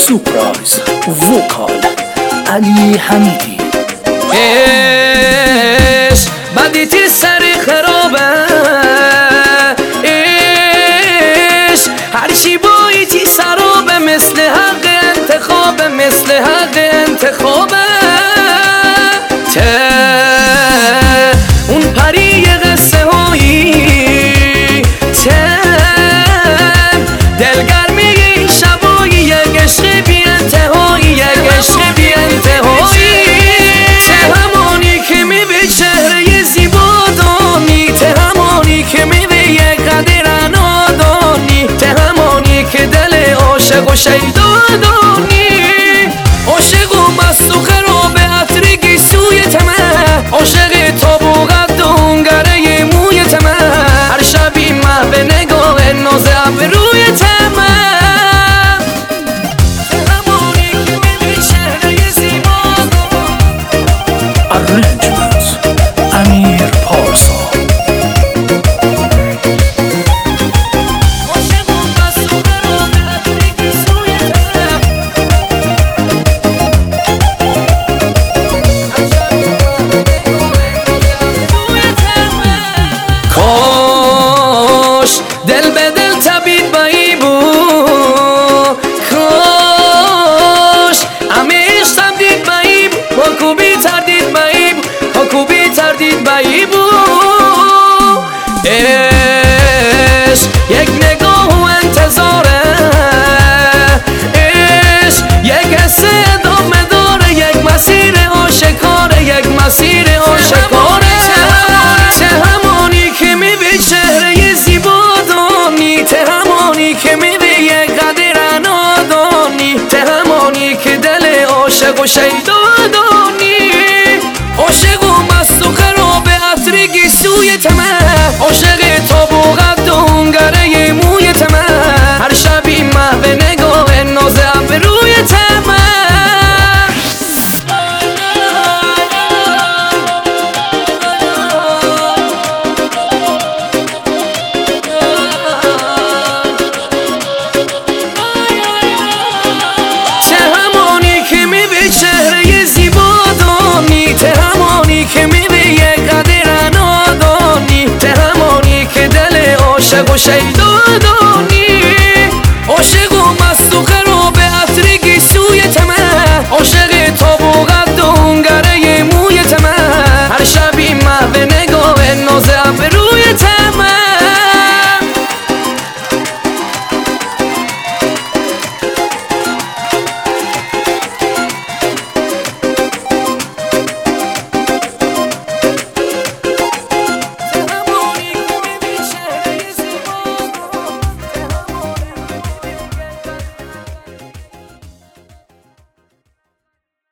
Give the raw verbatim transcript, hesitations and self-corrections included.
سورپرایز وکال علی حمیدی. عشق بدی تی سر خرابه، عشق هرچی بایی تی سرابه، مثل حق انتخابه، مثل حق انتخابه. ته اون پری قصه هایی، ته دلگرمی این شبایی، یک عشق بی انتهایی، یک عشق بی انتهایی. ته همانی که می به چهره زیبا دانی، ته همانی که می به یک قدر نادانی، ته همانی که دل عاشق و شیدا دانی. عاشق و مست و خراب عطر گیسوی تمه، عاشق تاب و قد و هنگره موی تمه، هر شبی محو نگاه ناز ابروی تمه. همونی که می به چهره زیبا ارنجمنت امیر پارسا. عاشق و مست و خراب عطر گیسوی تمه، کاش دل به دل تبید بایی بود، کاش همیش تبدید بایی بود، با کوبی تردید بایی بود، با کوبی تردید بایی بود. عشق یک نگاه و انتظاره، عشق یک حس ادامه داره، یک مسیر آشکاره، یک مسیر آشکاره. ته همانی که می به چهره زیبا دانی، ته همانی که می به یک قدر نادانی، ته همانی که دل عاشق و شیدا دانی. عاشق و مست و خراب عطر گیسوی تمه، عاشق تاب و قد و هنگره موی تمه، هر شبی محو نگاه ناز ابروی تمه. ته همانی که می به چهره زیبا دانی، ته همانی که می به یک قدر نادانی، ته همانی که دل عاشق و شیدا دانی.